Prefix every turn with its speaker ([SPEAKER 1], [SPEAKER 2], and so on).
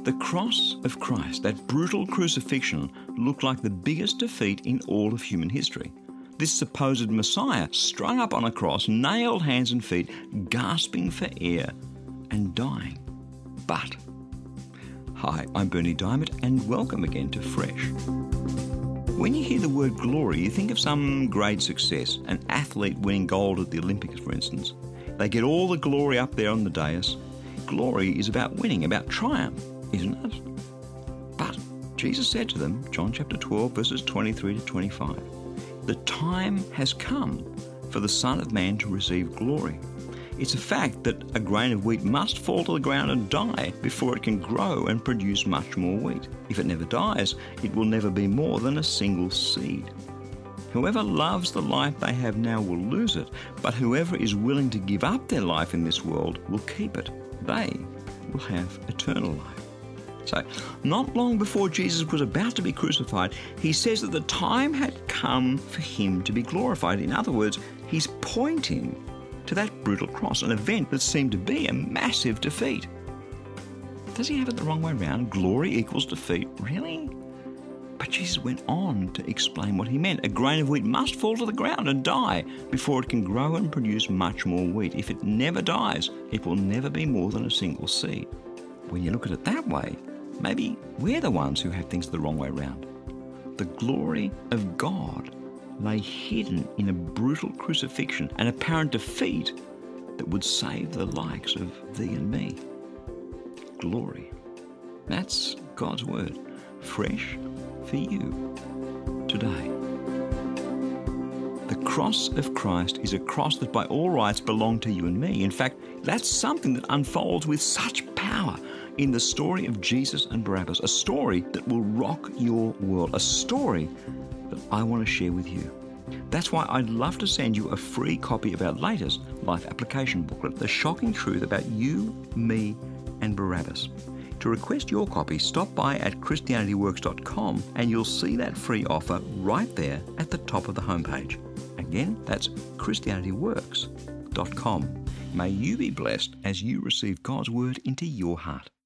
[SPEAKER 1] The cross of Christ, that brutal crucifixion, looked like the biggest defeat in all of human history. This supposed Messiah strung up on a cross, nailed hands and feet, gasping for air and dying. But, hi, I'm Berni Dymet and welcome again to Fresh. When you hear the word glory, you think of some great success, an athlete winning gold at the Olympics, for instance. They get all the glory up there on the dais. Glory is about winning, about triumph, isn't it? But Jesus said to them, John chapter 12, verses 23 to 25, the time has come for the Son of Man to receive glory. It's a fact that a grain of wheat must fall to the ground and die before it can grow and produce much more wheat. If it never dies, it will never be more than a single seed. Whoever loves the life they have now will lose it, but whoever is willing to give up their life in this world will keep it. They will have eternal life. So, not long before Jesus was about to be crucified, he says that the time had come for him to be glorified. In other words, he's pointing to that brutal cross, an event that seemed to be a massive defeat. Does he have it the wrong way around? Glory equals defeat? Really? But Jesus went on to explain what he meant. A grain of wheat must fall to the ground and die before it can grow and produce much more wheat. If it never dies, it will never be more than a single seed. When you look at it that way, maybe we're the ones who have things the wrong way around. The glory of God lay hidden in a brutal crucifixion, an apparent defeat that would save the likes of thee and me. Glory. That's God's word, fresh for you today. The cross of Christ is a cross that by all rights belonged to you and me. In fact, that's something that unfolds with such power in the story of Jesus and Barabbas, a story that will rock your world, a story that I want to share with you. That's why I'd love to send you a free copy of our latest life application booklet, The Shocking Truth About You, Me and Barabbas. To request your copy, stop by at christianityworks.com and you'll see that free offer right there at the top of the homepage. Again, that's christianityworks.com. May you be blessed as you receive God's word into your heart.